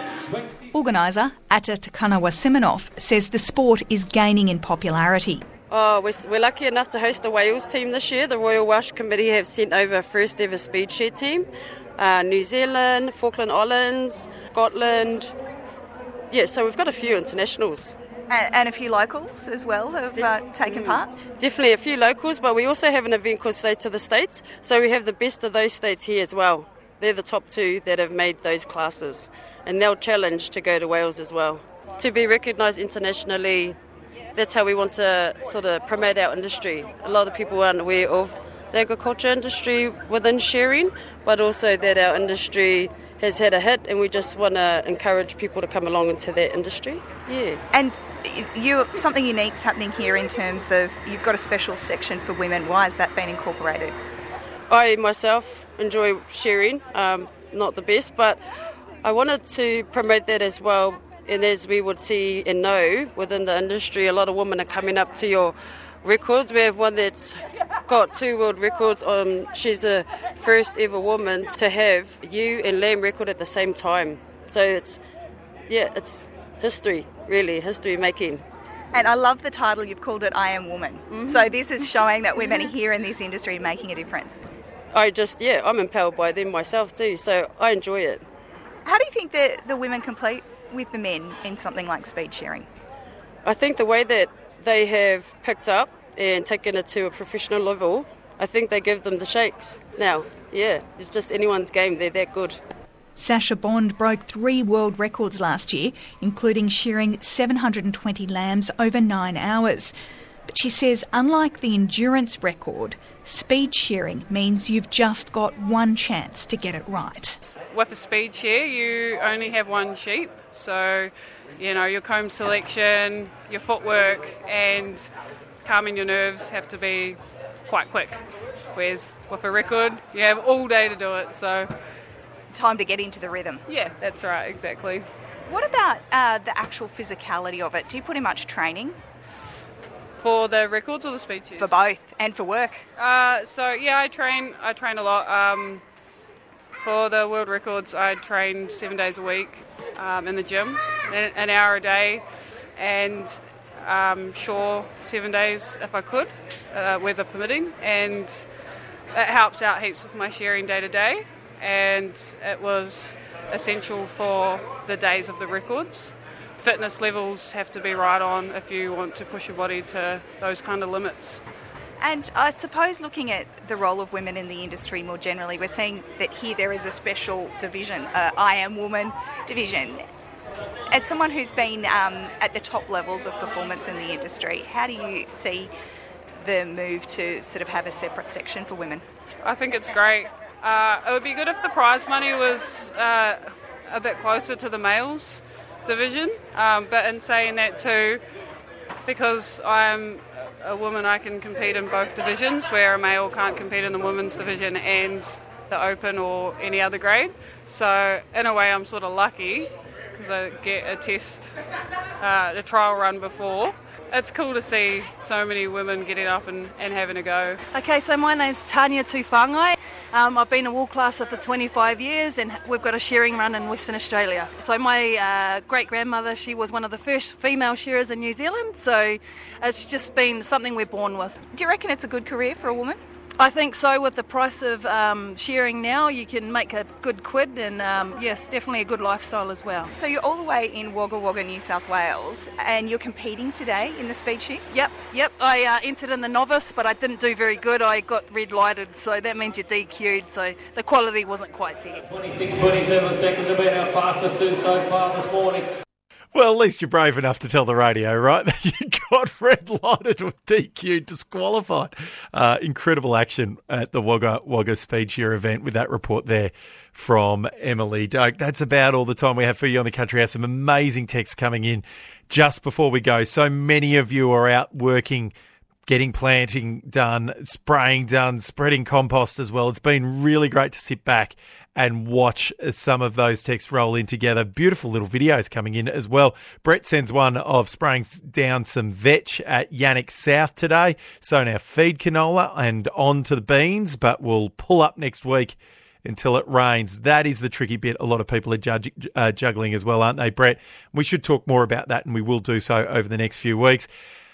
Organiser Atta Takanawa Simonov says the sport is gaining in popularity. Oh, we're, we're lucky enough to host the Wales team this year. The Royal Welsh Committee have sent over a first ever speed shear team. Uh, New Zealand, Falkland Islands, Scotland. Yeah, so we've got a few internationals. And, and a few locals as well have uh, taken part? Definitely a few locals, but we also have an event called States of the States. So we have the best of those states here as well. They're the top two that have made those classes. And they'll challenge to go to Wales as well. To be recognised internationally, that's how we want to sort of promote our industry. A lot of people aren't aware of the agriculture industry within shearing, but also that our industry has had a hit, and we just want to encourage people to come along into that industry. Yeah. And you, something unique's happening here in terms of you've got a special section for women. Why has that been incorporated? I myself enjoy shearing, um, not the best, but I wanted to promote that as well. And as we would see and know within the industry, a lot of women are coming up to your records. We have one that's got two world records. Um, she's the first ever woman to have ewe and lamb record at the same time. So it's, yeah, it's history, really, history making. And I love the title, you've called it I Am Woman. Mm-hmm. So this is showing that women are here in this industry making a difference. I just, yeah, I'm empowered by them myself too, so I enjoy it. How do you think that the women compete with the men in something like speed sharing? I think the way that they have picked up and taken it to a professional level, I think they give them the shakes now. Yeah, it's just anyone's game, they're that good. Sasha Bond broke three world records last year, including shearing seven hundred twenty lambs over nine hours. But she says, unlike the endurance record, speed shearing means you've just got one chance to get it right. With a speed shear, you only have one sheep, so, you know, your comb selection, your footwork and calming your nerves have to be quite quick. Whereas with a record, you have all day to do it, so... Time to get into the rhythm. Yeah, that's right, exactly. What about uh, the actual physicality of it? Do you put in much training? For the records or the speed shears? For both, and for work. Uh, so yeah, I train. I train a lot. Um, for the world records, I train seven days a week um, in the gym, an, an hour a day, and um, shore seven days if I could, uh, weather permitting, and it helps out heaps with my shearing day to day. And it was essential for the days of the records. Fitness levels have to be right on if you want to push your body to those kind of limits. And I suppose looking at the role of women in the industry more generally, we're seeing that here there is a special division, uh, I Am Woman division. As someone who's been um, at the top levels of performance in the industry, how do you see the move to sort of have a separate section for women? I think it's great. Uh, it would be good if the prize money was uh, a bit closer to the males division, um, but in saying that too, because I'm a woman, I can compete in both divisions, where a male can't compete in the women's division and the open or any other grade. So in a way I'm sort of lucky because I get a test, uh, a trial run before. It's cool to see so many women getting up and, and having a go. Okay, so my name's Tanya Tufangai. Um, I've been a wool classer for twenty-five years and we've got a shearing run in Western Australia. So my uh, great-grandmother, she was one of the first female shearers in New Zealand, so it's just been something we're born with. Do you reckon it's a good career for a woman? I think so. With the price of um, shearing now, you can make a good quid and um, yes, definitely a good lifestyle as well. So you're all the way in Wagga Wagga, New South Wales, and you're competing today in the speed shear? Yep, yep. I uh, entered in the novice, but I didn't do very good. I got red lighted, so that means you're D Q'd, so the quality wasn't quite there. twenty-six twenty-seven seconds have been our fastest two so far this morning. Well, at least you're brave enough to tell the radio, right? That you got red lighted or D Q disqualified. Uh, incredible action at the Wagga Wagga Speed Shear event with that report there from Emily Doak. That's about all the time we have for you on the Country House. Some amazing texts coming in just before we go. So many of you are out working, getting planting done, spraying done, spreading compost as well. It's been really great to sit back and watch some of those texts roll in together. Beautiful little videos coming in as well. Brett sends one of spraying down some vetch at Yannick South today. So now feed canola and on to the beans, but we'll pull up next week until it rains. That is the tricky bit. A lot of people are judge, uh, juggling as well, aren't they, Brett? We should talk more about that, and we will do so over the next few weeks.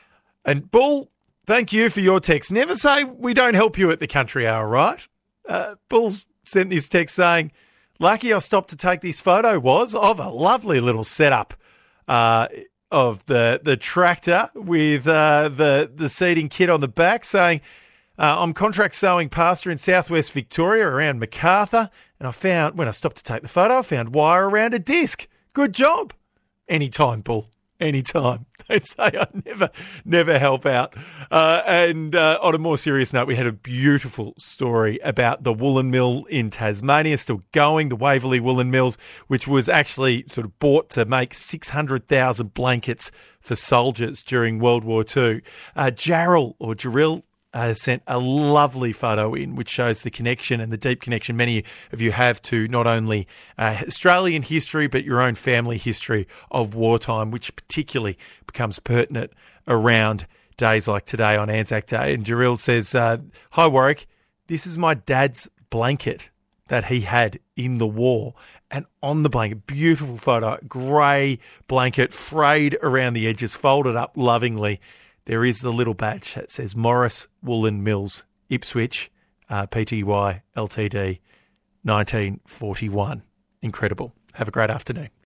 And Bull, thank you for your text. Never say we don't help you at the Country Hour, right? Uh, Bull's sent this text saying, lucky I stopped to take this photo was of a lovely little setup uh, of the the tractor with uh, the, the seeding kit on the back, saying, uh, I'm contract sowing pasture in southwest Victoria around MacArthur, and I found, when I stopped to take the photo, I found wire around a disc. Good job. Anytime, Bull. Anytime. Don't say I never, never help out. Uh, and uh, on a more serious note, we had a beautiful story about the woolen mill in Tasmania, still going, the Waverley Woolen Mills, which was actually sort of bought to make six hundred thousand blankets for soldiers during World War Two. Uh, Jarrell, or Jarrell, Uh, sent a lovely photo in which shows the connection and the deep connection many of you have to not only uh, Australian history but your own family history of wartime, which particularly becomes pertinent around days like today on Anzac Day. And Jarrell says, uh, hi, Warwick, this is my dad's blanket that he had in the war. And on the blanket, beautiful photo, grey blanket, frayed around the edges, folded up lovingly. There is the little badge that says Morris Woolen Mills, Ipswich, uh, P T Y Ltd, nineteen forty-one. Incredible. Have a great afternoon.